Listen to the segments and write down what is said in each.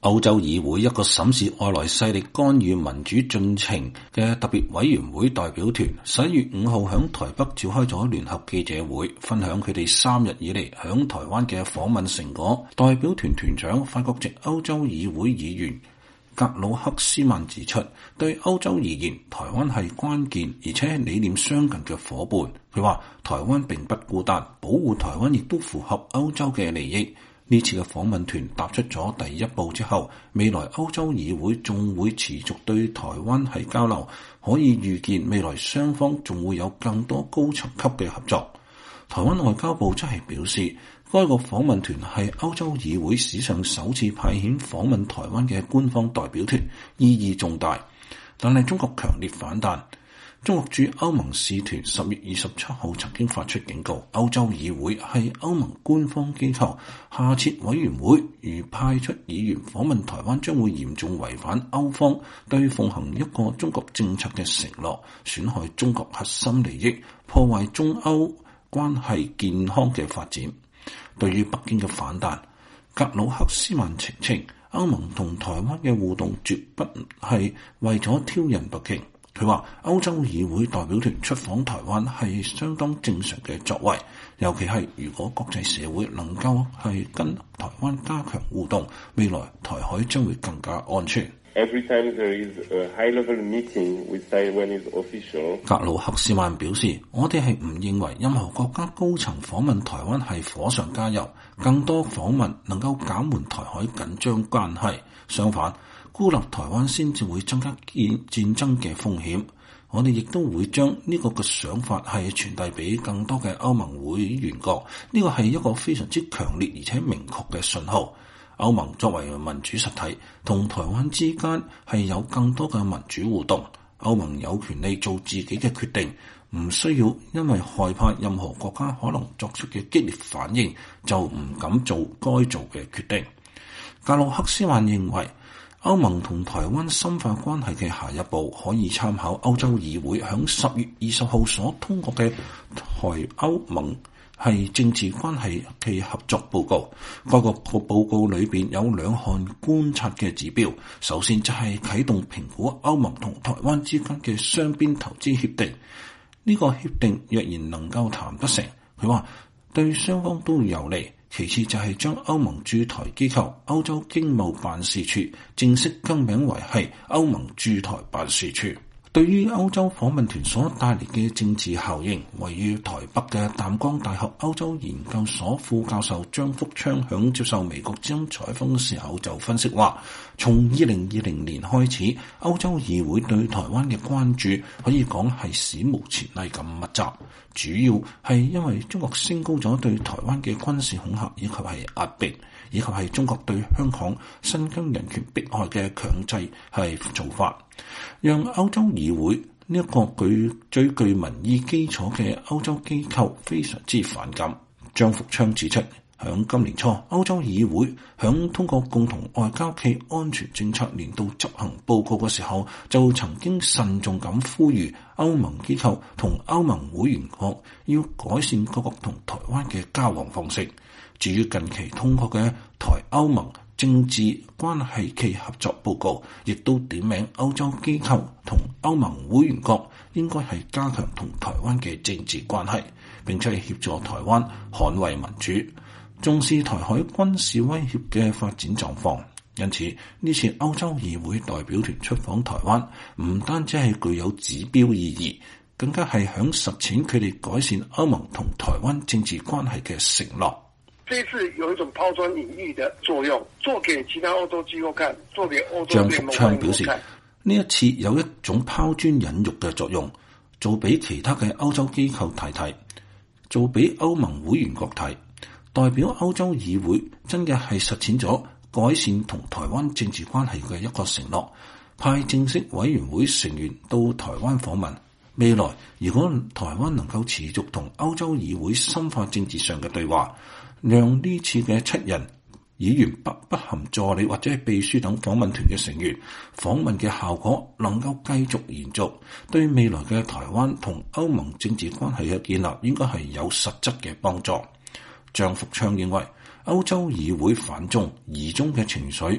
歐洲議會一個審視外來勢力干預民主進程嘅特別委員會代表團11月5號響台北召開咗聯合記者會，分享佢哋3日以嚟響台灣嘅訪問成果。代表團團長法國籍歐洲議會議員格魯克斯曼指出，對歐洲而言，台灣係關鍵而且理念相近嘅夥伴。佢話台灣並不孤單，保護台灣亦都符合歐洲嘅利益。呢次嘅訪問團踏出咗第一步之後，未來歐洲議會仲會持續對台灣係交流，可以預見未來雙方仲會有更多高層級嘅合作。台灣外交部則係表示，該個訪問團係歐洲議會史上首次派遣訪問台灣嘅官方代表團，意義重大。但係中國強烈反彈。中國駐歐盟使團10月27號曾經發出警告，歐洲議會係歐盟官方機構，下設委員會如派出議員訪問台灣，將會嚴重違反歐方對奉行一個中國政策嘅承諾，損害中國核心利益，破壞中歐關係健康嘅發展。對於北京嘅反彈，格魯克斯曼澄清，歐盟同台灣嘅互動絕不係為咗挑釁北京。佢話歐洲議會代表團出訪台灣係相當正常嘅作為，尤其係如果國際社會能夠係跟台灣加強互動，未來台海將會更加安全。 Every time there is a high-level meeting with Taiwanese officials， 格魯克斯曼表示，我哋係唔認為任何國家高層訪問台灣係火上加油，更多訪問能夠減緩台海緊張關係，相反，孤立台灣先至會增加戰爭嘅風險。我哋亦都會將呢個嘅想法係傳遞俾更多嘅歐盟會員國，呢個係一個非常之強烈而且明確嘅信號。歐盟作為民主實體，同台灣之間係有更多嘅民主互動。歐盟有權利做自己嘅決定，唔需要因為害怕任何國家可能作出嘅激烈反應，就唔敢做該做嘅決定。格魯克斯曼認為，歐盟同台灣深化關係嘅下一步可以參考歐洲議會響10月20號所通過嘅台歐盟係政治關係嘅合作報告。該個報告裏邊有2項觀察嘅指標，首先就係啟動評估歐盟同台灣之間嘅雙邊投資協定。呢個協定若然能夠談得成，佢話對雙方都有利。其次就係將歐盟駐台機構歐洲經貿辦事處正式更名為係歐盟駐台辦事處。對於歐洲訪問團所帶嚟嘅政治效應，位於台北嘅淡江大學歐洲研究所副教授張福昌響接受美國之音採訪嘅時候就分析話，從2020年開始，歐洲議會對台灣嘅關注可以講係史無前例咁密集，主要係因為中國升高咗對台灣嘅軍事恐嚇以及係壓迫，以及係中國對香港、新疆人權迫害嘅強制係做法，讓歐洲議會呢一個最具民意基礎嘅歐洲機構非常之反感。張福昌指出，響今年初，歐洲議會響通過共同外交暨安全政策年度執行報告嘅時候，就曾經慎重咁呼籲歐盟機構同歐盟會員國要改善各國同台灣嘅交往方式。至於近期通過嘅台歐盟政治關係暨合作報告，亦都點名歐洲機構同歐盟會員國應該係加強同台灣嘅政治關係，並且係協助台灣捍衛民主，重視台海軍事威脅嘅發展狀況。因此，呢次歐洲議會代表團出訪台灣，唔單止係具有指標意義，更加係響實踐佢哋改善歐盟同台灣政治關係嘅承諾。 這一次有一種拋磚引玉的作用，做給其他歐洲機構看，做給歐洲聯盟會員國看。張福昌表示， 呢一次有一種拋磚引玉嘅作用，做俾其他嘅歐洲機構睇睇，做俾歐盟會員國睇，代表歐洲議會真嘅係實踐咗改善同台灣政治關係嘅一個承諾，派正式委員會成員到台灣訪問。未來如果台灣能夠持續同歐洲議會深化政治上嘅對話，讓呢次嘅7人議員不含助理或者係秘書等訪問團嘅成員訪問嘅效果能夠繼續延續，對未來嘅台灣同歐盟政治關係嘅建立應該係有實質嘅幫助。張福昌認為歐洲議會反中疑中嘅情緒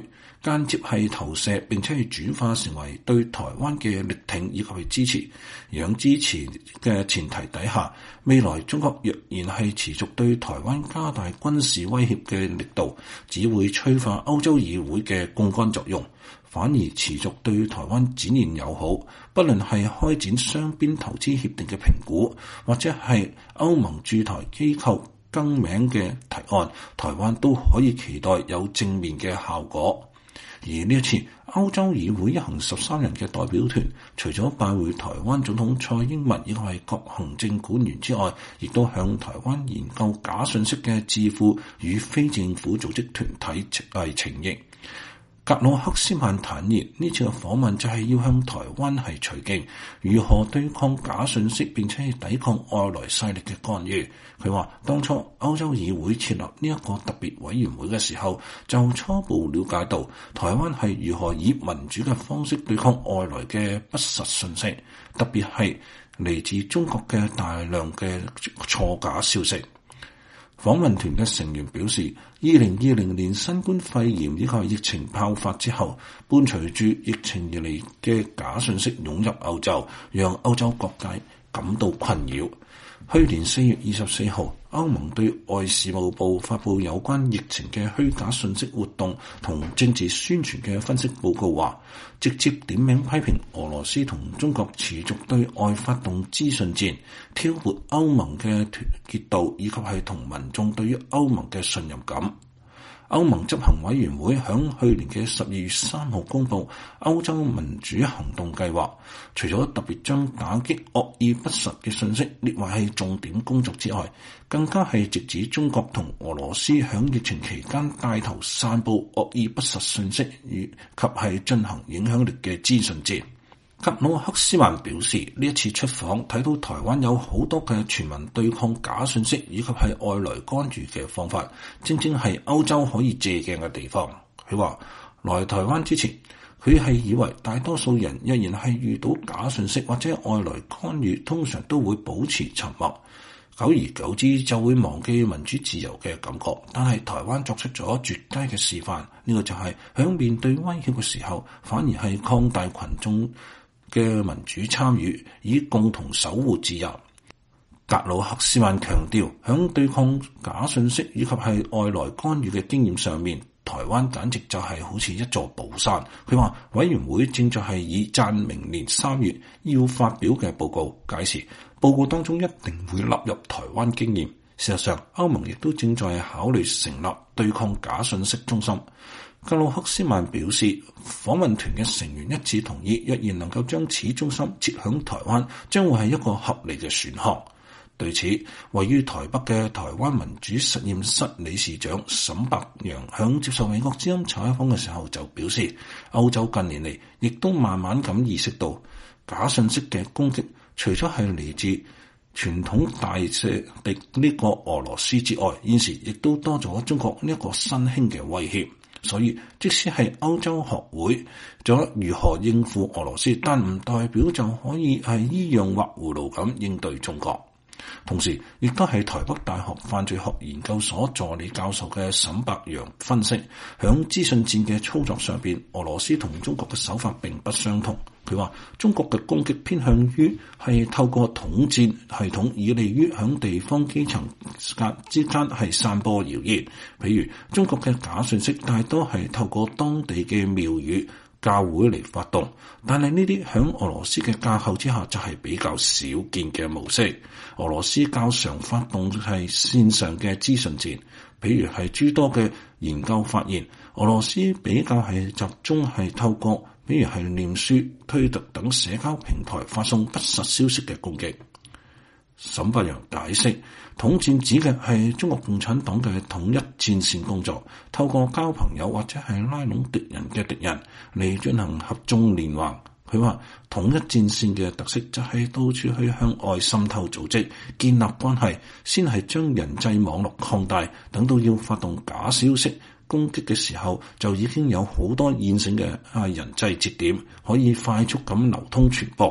間接係投射並且係轉化成為對台灣嘅力挺以及係支持。讓支持嘅前提底下，未來中國若然係持續對台灣加大軍事威脅嘅力度，只會催化歐洲議會嘅槓桿作用，反而持續對台灣展現友好。不論係開展雙邊投資協定嘅評估，或者係歐盟駐台機構更名嘅提案，台灣都可以期待有正面嘅效果。而呢一次歐洲議會一行13人嘅代表團，除咗拜會台灣總統蔡英文以及係各行政管員之外，亦都向台灣研究假訊息嘅智庫與非政府組織團體呈現。格魯克斯曼坦言，呢次嘅訪問就係要向台灣係取經，如何對抗假訊息並且係抵抗外來勢力嘅干預。佢話當初歐洲議會設立呢一個特別委員會嘅時候，就初步了解到台灣係如何以民主嘅方式對抗外來嘅不實訊息，特別係嚟自中國嘅大量嘅錯假消息。訪問團嘅成員表示，2020年新冠肺炎以及疫情爆發之後，伴隨住疫情而嚟嘅假訊息湧入歐洲，讓歐洲各界感到困擾。去年4月24號，歐盟對外事務部發布有關疫情嘅虛假訊息活動同政治宣傳嘅分析報告話，直接點名批評俄羅斯同中國持續對外發動資訊戰，挑撥歐盟嘅團結度以及係同民眾對於歐盟嘅信任感。歐盟執行委員會響去年嘅12月3號公布歐洲民主行動計劃，除咗特別將打擊惡意不實嘅信息列為係重點工作之外，更加係直指中國同俄羅斯響疫情期間帶頭散布惡意不實信息以及係進行影響力嘅資訊戰。格魯克斯曼表示，呢一次出訪睇到台灣有好多嘅全民對抗假訊息以及係外來干預嘅方法，正正係歐洲可以借鏡嘅地方。佢話來台灣之前，佢係以為大多數人若然係遇到假訊息或者外來干預，通常都會保持沉默，久而久之就會忘記民主自由嘅感覺。但係台灣作出咗絕佳嘅示範，呢個就係響面對威脅嘅時候，反而係擴大群眾嘅民主參與，以共同守護自由。格魯克斯曼強調，響對抗假訊息以及係外來干預嘅經驗上面，台灣簡直就係好似一座寶山。佢話委員會正在係以贊明年3月要發表嘅報告解釋，報告當中一定會納入台灣經驗。事實上，歐盟亦都正在考慮成立對抗假訊息中心。格魯克斯曼表示，訪問團嘅成員一致同意，若然能夠將此中心設響台灣，將會係一個合理嘅選項。對此，位於台北嘅台灣民主實驗室理事長沈伯洋響接受美國之音採訪嘅時候就表示，歐洲近年嚟亦都慢慢咁意識到假訊息嘅攻擊，除咗係嚟自傳統大敵呢個俄羅斯之外，現時亦都多咗中國呢一個新興嘅威脅。所以，即使係歐洲學會咗如何應付俄羅斯，但唔代表就可以係依樣畫葫蘆咁應對中國。同時，亦都係台北大學犯罪學研究所助理教授嘅沈伯洋分析，響資訊戰嘅操作上邊，俄羅斯同中國嘅手法並不相同。佢話中國嘅攻擊偏向於係透過統戰系統，以利於響地方基層之間係散播謠言。譬如中國嘅假訊息大多係透過當地嘅廟宇、教會嚟發動，但係呢啲響俄羅斯嘅架構之下就係比較少見嘅模式。俄羅斯較常發動係線上嘅資訊戰，譬如係諸多嘅研究發現，俄羅斯比較係集中係透過比如係臉書、推特等社交平台發送不實消息嘅攻擊。沈伯洋解釋，統戰指嘅係中國共產黨嘅統一戰線工作，透過交朋友或者係拉攏敵人嘅敵人嚟進行合縱連橫。佢話統一戰線嘅特色就係到處去向外滲透組織，建立關係，先係將人際網絡擴大，等到要發動假消息攻擊嘅時候，就已經有好多現成嘅人際節點可以快速咁流通傳播。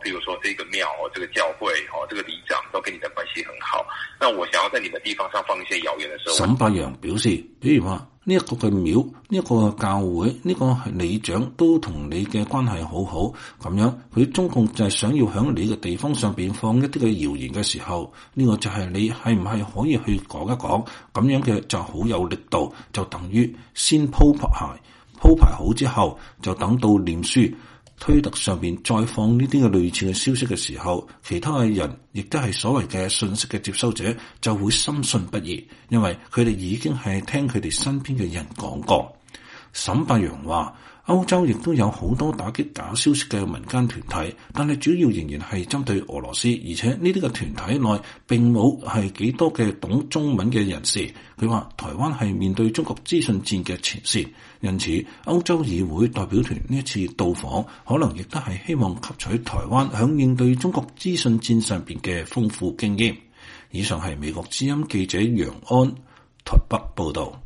比如說這個廟這個教會這個里長都跟你的關係很好，那我想要在你們地方上放一些謠言的時候， 沈伯陽表示，比如話呢一個嘅廟，呢一個教會，呢個係里長都同你嘅關係好好，咁樣佢中共就係想要響你嘅地方上邊放一啲嘅謠言嘅時候，呢個就係你係唔係可以去講一講，咁樣嘅就好有力度，就等於先鋪排好之後，就等到臉書推特上邊再放呢啲嘅類似嘅消息嘅時候，其他嘅人亦都係所謂嘅信息嘅接收者就會深信不疑，因為佢哋已經係聽佢哋身邊嘅人講過。沈伯陽話，歐洲亦都有好多打擊假消息嘅民間團體，但係主要仍然係針對俄羅斯，而且呢啲嘅團體內並冇係幾多嘅懂中文嘅人士。佢話台灣係面對中國資訊戰嘅前線，因此歐洲議會代表團呢一次到訪，可能亦都係希望吸取台灣響應對中國資訊戰上邊嘅豐富經驗。以上係美國之音記者楊安台北報道。